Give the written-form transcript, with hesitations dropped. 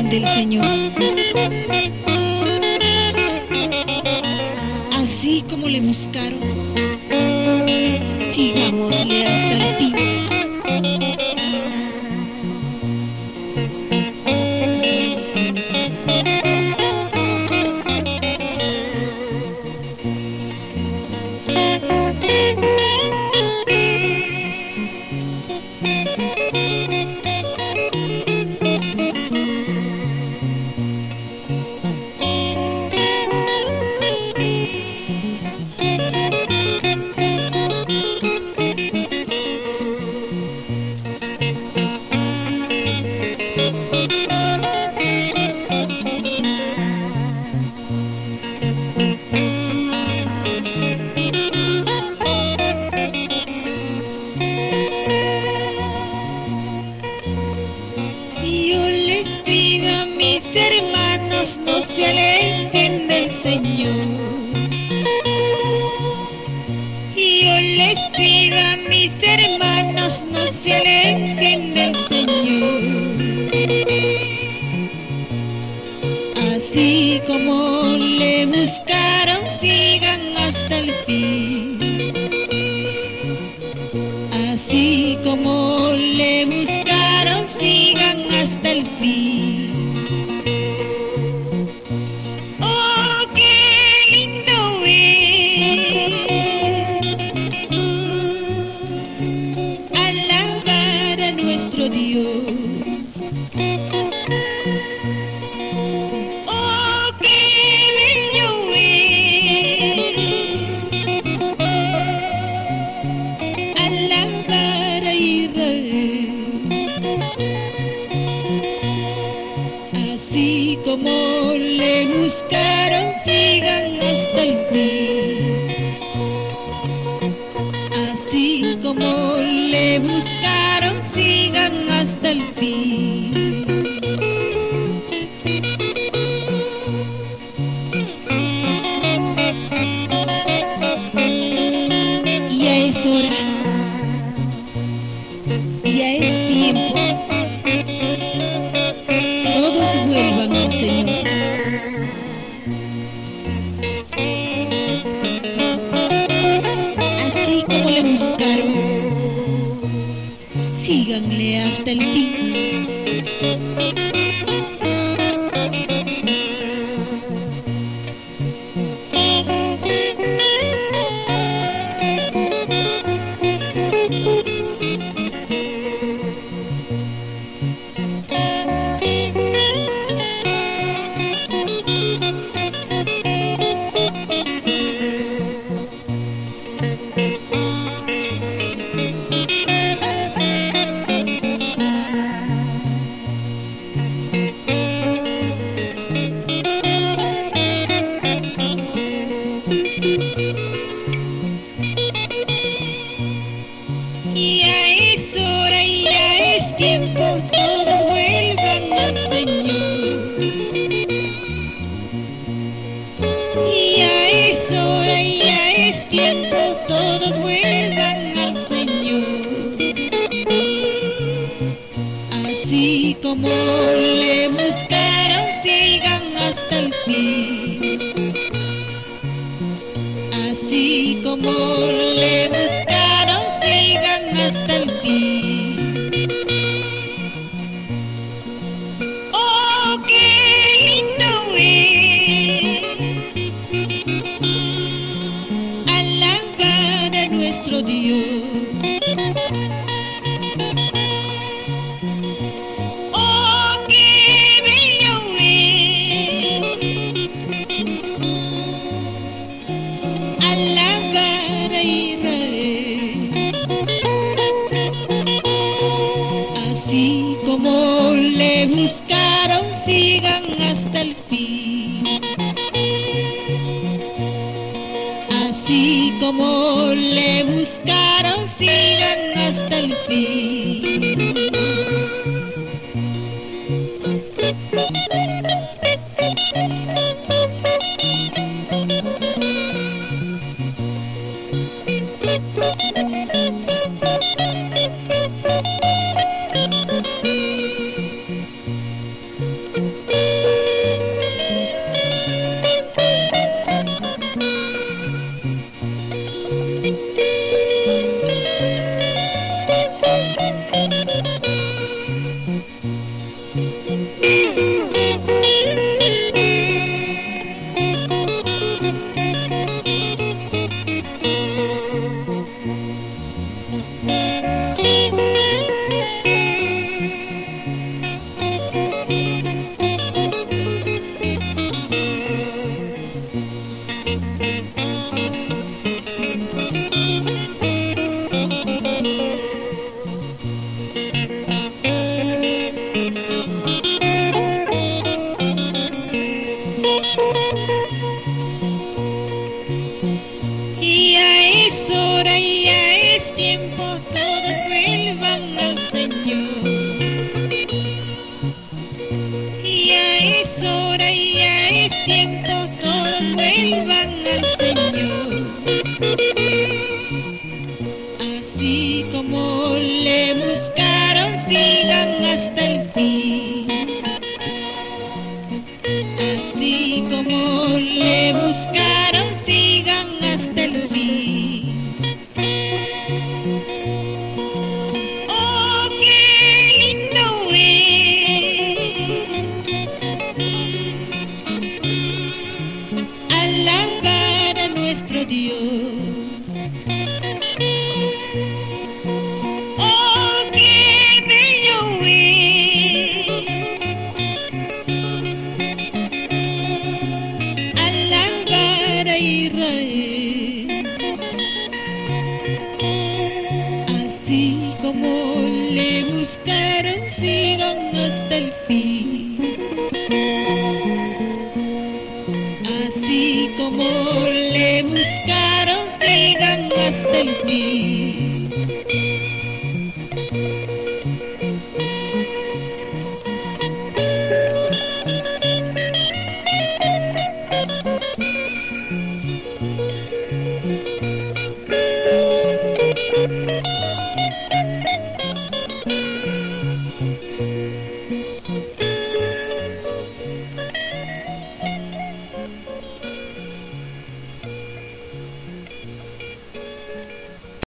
busquen del Señor. Así como le buscaron, sigámosle hasta el fin. Yo les pido a mis hermanos, no se alejen del Señor. Yo les pido a mis hermanos, no se alejen del Señor. Así como le buscaron, sigan hasta el fin. Así como le buscaron, sigan hasta el fin. Oh, qué lindo es alabar a nuestro Dios. Oh, qué bello es alabar a Israel. Así como le buscaron, sigan hasta el fin. Así como le buscaron, sigan hasta el fin. Ya es hora, ya es tiempo. Todos vuelvan al Señor. Así como le buscaron, síganle hasta el fin. Ya es hora, ya es tiempo, todos vuelvan al Señor. Ya es hora, ya es tiempo, todos vuelvan al Señor. Así como le buscaron, sigan hasta el fin. Así como le buscaron, sigan hasta el fin. Oh, qué lindo es alabar a nuestro Dios. Oh, qué bello es alabar a Israel. Así como le buscaron, sigan hasta el fin. Así como le buscaron, sigan hasta el fin. Ya es hora, ya es tiempo, todos vuelvan al Señor. Así como le buscaron, sigan hasta el fin. Así como le buscaron, sigan hasta el fin. Oh, qué lindo es alabar a nuestro Dios. Oh, qué bello es alabar a Israel. Así como le buscaron, sigan hasta el fin.